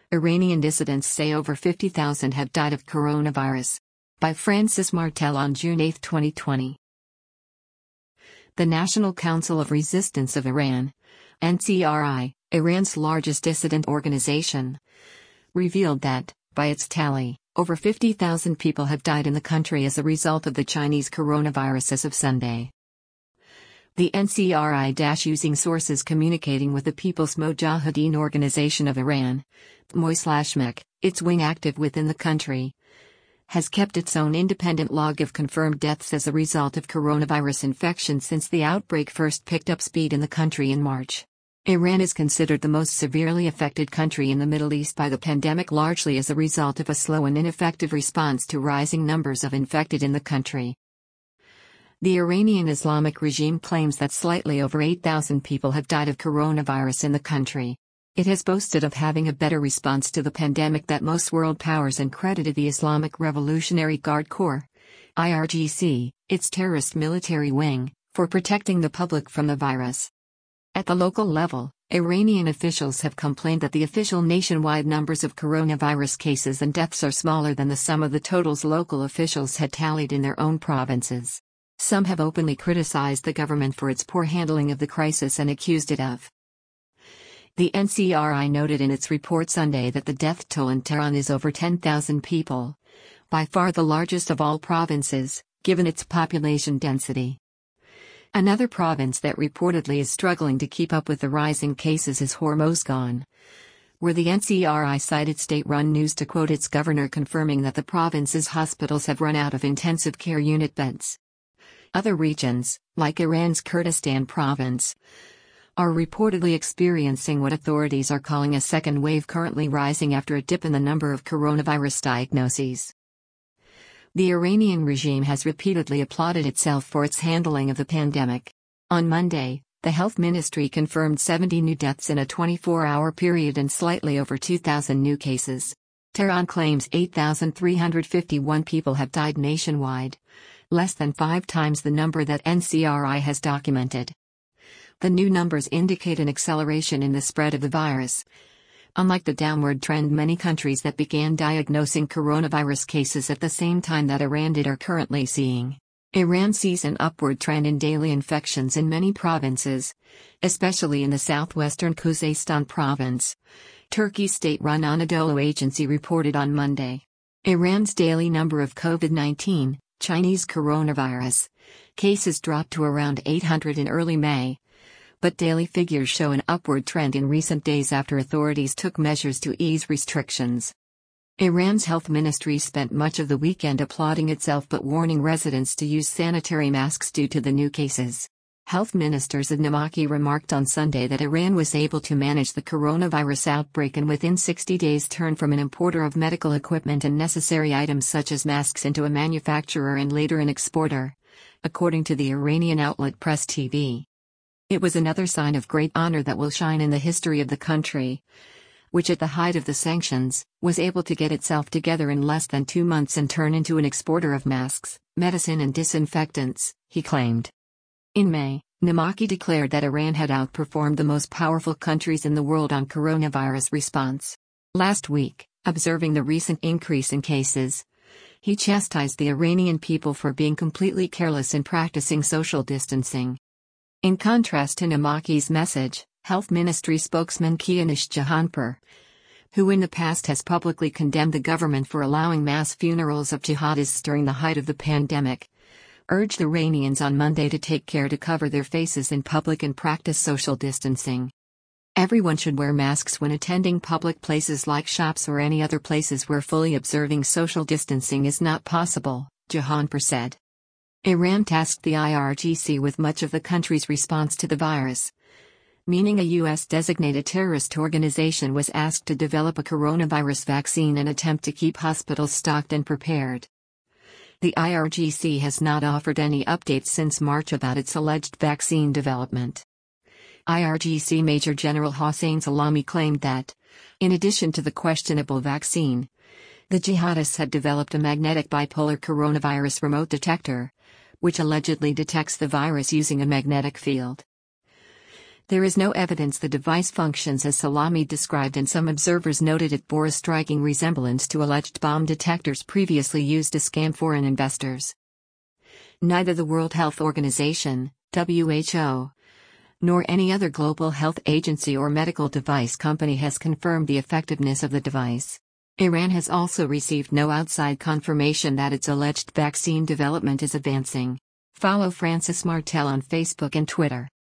Iranian dissidents say over 50,000 have died of coronavirus. By Francis Martel on June 8, 2020. The National Council of Resistance of Iran, NCRI, Iran's largest dissident organization, revealed that, by its tally, over 50,000 people have died in the country as a result of the Chinese coronavirus as of Sunday. The NCRI, using sources communicating with the People's Mojahedin Organization of Iran, MOI/MEK, its wing active within the country, has kept its own independent log of confirmed deaths as a result of coronavirus infection since the outbreak first picked up speed in the country in March. Iran is considered the most severely affected country in the Middle East by the pandemic, largely as a result of a slow and ineffective response to rising numbers of infected in the country. The Iranian Islamic regime claims that slightly over 8,000 people have died of coronavirus in the country. It has boasted of having a better response to the pandemic than most world powers and credited the Islamic Revolutionary Guard Corps, IRGC, its terrorist military wing, for protecting the public from the virus. At the local level, Iranian officials have complained that the official nationwide numbers of coronavirus cases and deaths are smaller than the sum of the totals local officials had tallied in their own provinces. Some have openly criticized the government for its poor handling of the crisis and accused it of. The NCRI noted in its report Sunday that the death toll in Tehran is over 10,000 people, by far the largest of all provinces, given its population density. Another province that reportedly is struggling to keep up with the rising cases is Hormozgan, where the NCRI cited state-run news to quote its governor confirming that the province's hospitals have run out of intensive care unit beds. Other regions, like Iran's Kurdistan province, are reportedly experiencing what authorities are calling a second wave, currently rising after a dip in the number of coronavirus diagnoses. The Iranian regime has repeatedly applauded itself for its handling of the pandemic. On Monday, the health ministry confirmed 70 new deaths in a 24-hour period and slightly over 2,000 new cases. Tehran claims 8,351 people have died nationwide, less than 5 times the number that NCRI has documented. The new numbers indicate an acceleration in the spread of the virus. Unlike the downward trend many countries that began diagnosing coronavirus cases at the same time that Iran did are currently seeing, Iran sees an upward trend in daily infections in many provinces, especially in the southwestern Khuzestan province, Turkey's state-run Anadolu agency reported on Monday. Iran's daily number of COVID-19, Chinese coronavirus, cases dropped to around 800 in early May, but daily figures show an upward trend in recent days after authorities took measures to ease restrictions. Iran's health ministry spent much of the weekend applauding itself but warning residents to use sanitary masks due to the new cases. Health Minister Ziad Namaki remarked on Sunday that Iran was able to manage the coronavirus outbreak and within 60 days turn from an importer of medical equipment and necessary items such as masks into a manufacturer and later an exporter, according to the Iranian outlet Press TV. It was another sign of great honor that will shine in the history of the country, which at the height of the sanctions, was able to get itself together in less than 2 months and turn into an exporter of masks, medicine and disinfectants, he claimed. In May, Namaki declared that Iran had outperformed the most powerful countries in the world on coronavirus response. Last week, observing the recent increase in cases, he chastised the Iranian people for being completely careless in practicing social distancing. In contrast to Namaki's message, Health Ministry spokesman Kianish Jahanpur, who in the past has publicly condemned the government for allowing mass funerals of jihadists during the height of the pandemic, urged Iranians on Monday to take care to cover their faces in public and practice social distancing. Everyone should wear masks when attending public places like shops or any other places where fully observing social distancing is not possible, Jahanpur said. Iran tasked the IRGC with much of the country's response to the virus, meaning a U.S.-designated terrorist organization was asked to develop a coronavirus vaccine and attempt to keep hospitals stocked and prepared. The IRGC has not offered any updates since March about its alleged vaccine development. IRGC Major General Hossein Salami claimed that, in addition to the questionable vaccine, the jihadists had developed a magnetic bipolar coronavirus remote detector, which allegedly detects the virus using a magnetic field. There is no evidence the device functions as Salami described, and some observers noted it bore a striking resemblance to alleged bomb detectors previously used to scam foreign investors. Neither the World Health Organization, WHO, nor any other global health agency or medical device company has confirmed the effectiveness of the device. Iran has also received no outside confirmation that its alleged vaccine development is advancing. Follow Francis Martel on Facebook and Twitter.